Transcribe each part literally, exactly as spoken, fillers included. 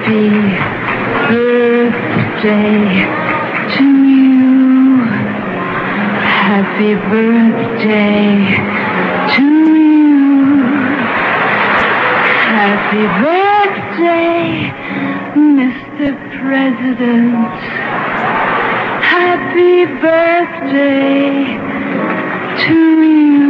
Happy birthday to you. Happy birthday to you. Happy birthday, Mister President. Happy birthday to you.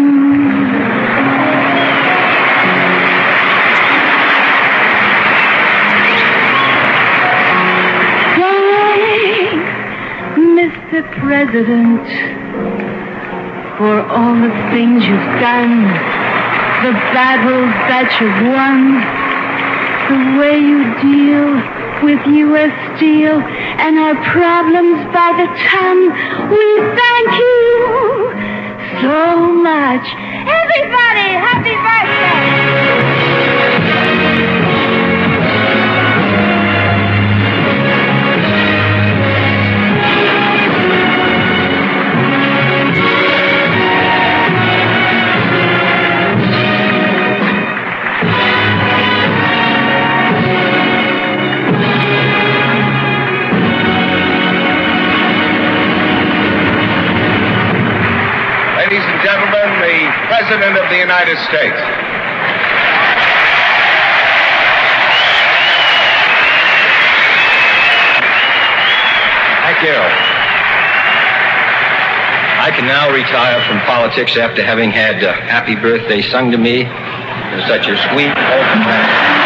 Mister President, for all the things you've done, the battles that you've won, the way you deal with U S Steel and our problems by the ton, we thank you so much. Everybody, happy birthday! Ladies and gentlemen, the President of the United States. Thank you. I can now retire from politics after having had uh, Happy Birthday sung to me in such a sweet, open manner.